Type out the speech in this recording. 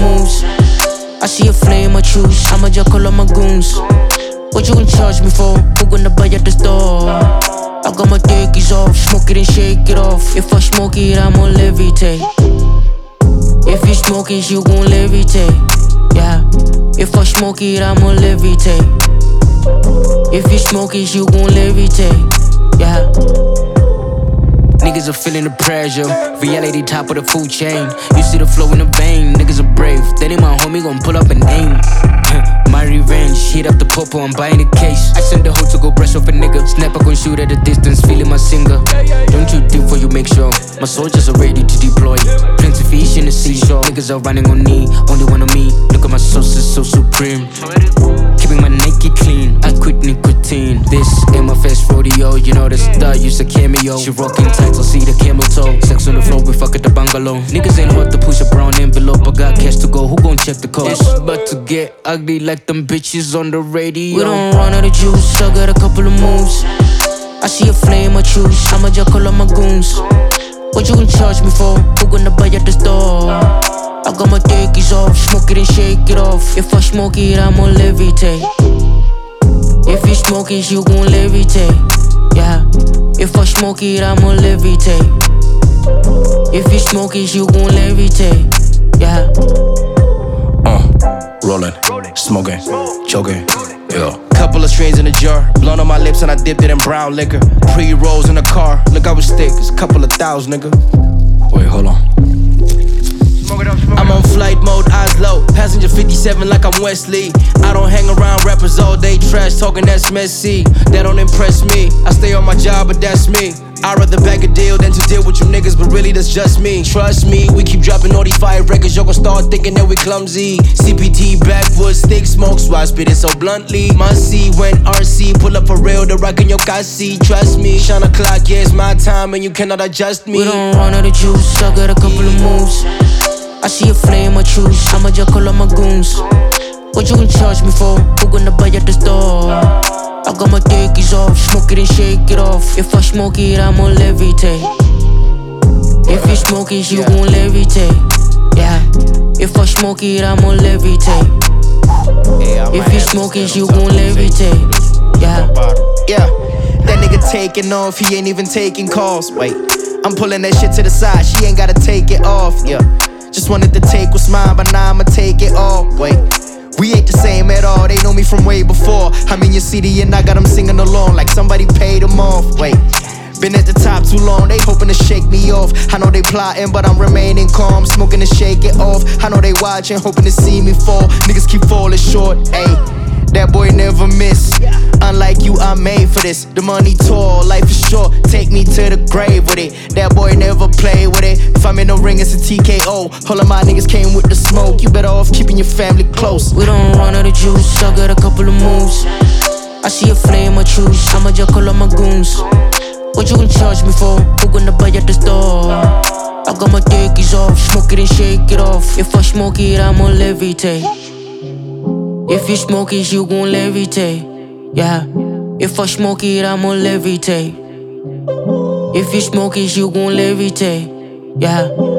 moves. I see a flame, I choose. I'ma just call all my goons. What you gon' charge me for? Who gonna buy at the store? I got my dickies off, smoke it and shake it off. If I smoke it, I'ma levitate. If you smoke it, you gon' levitate. Yeah. If I smoke it, I'ma levitate. If you smoke it, you gon' levitate. Yeah. Niggas are feeling the pressure. Reality top of the food chain. You see the flow in the vein. Niggas are brave. Then my homie gon' pull up and aim. My revenge, hit up the popo, I'm buying the case. I send the hoe to go brush off a nigga. Snapper gon' shoot at a distance, feeling my singer. Don't you think for you make sure my soldiers are ready to deploy. Plenty fish in the seashore. Niggas are running on knee, only one on me. Look at my sauces so supreme. Keeping my Nike clean, I quit nicotine. This ain't my first rodeo, you know the star used a cameo. She rocking tights, I see the camel toe. Sex on the floor, we fuck at the bungalow. Niggas ain't hot to push a brown envelope. I got cash to go, who gon' check the code? It's about to get ugly like them bitches on the radio. We don't run out of juice, I got a couple of moves. I see a flame, I choose. I'ma just call all my goons. What you gon' charge me for? Who gonna buy at the store? I got my dickies off, smoke it and shake it off. If I smoke it, I'ma levitate. If you smoke it, you gon' levitate. Yeah. If I smoke it, I'ma levitate. If you smoke it, you gon' levitate. Yeah. Rolling, smoking, choking, yeah. Couple of strains in a jar, blunt on my lips and I dipped it in brown liquor. Pre-rolls in the car, look I was thick, it's a couple of thousand, nigga. Wait, hold on. I'm on flight mode, eyes low, passenger 57 like I'm Wesley. I don't hang around rappers all day, trash talking, that's messy. That don't impress me, I stay on my job but that's me. I'd rather bag a deal than to deal with you niggas, but really that's just me. Trust me, we keep dropping all these fire records, y'all gon' start thinking that we clumsy. CPT, backwoods, stick smoke, so I spit it so bluntly. Must see when RC pull up for real, the rock in your Cassie. Trust me, shine a clock, yeah, it's my time and you cannot adjust me. We don't run out of juice, I got a couple of moves. I see a flame, I choose. I'ma just call all my goons. What you gon' charge me for? Who gonna buy at the store? I got my dickies off, smoke it and shake it off. If I smoke it, I'ma levitate. If you smoke it, you gon' levitate. Yeah. If I smoke it, I'ma levitate. If you smoke it, you gon' levitate. Yeah. Yeah. That nigga taking off, he ain't even taking calls. Wait, I'm pulling that shit to the side, she ain't gotta take it off. Yeah. Just wanted to take what's mine, but now I'ma take it all. Wait, we ain't the same at all, they know me from way before. I'm in your city and I got them singing along like somebody paid them off. Wait, been at the top too long, they hoping to shake me off. I know they plotting, but I'm remaining calm, smoking to shake it off. I know they watching, hoping to see me fall. Niggas keep falling short, ayy. That boy never miss. Unlike you, I'm made for this. The money tall, life is short. Take me to the grave with it. That boy never play with it. If I'm in the ring, it's a TKO. All of my niggas came with the smoke. You better off keeping your family close. We don't run out of juice, I got a couple of moves. I see a flame, I choose. I'ma just call all my goons. What you gon' charge me for? Who gonna buy at the store? I got my dickies off, smoke it and shake it off. If I smoke it, I'ma levitate. If you smoke it, you gon' levitate. Yeah. If I smoke it, I'ma levitate. If you smoke it, you gon' levitate. Yeah.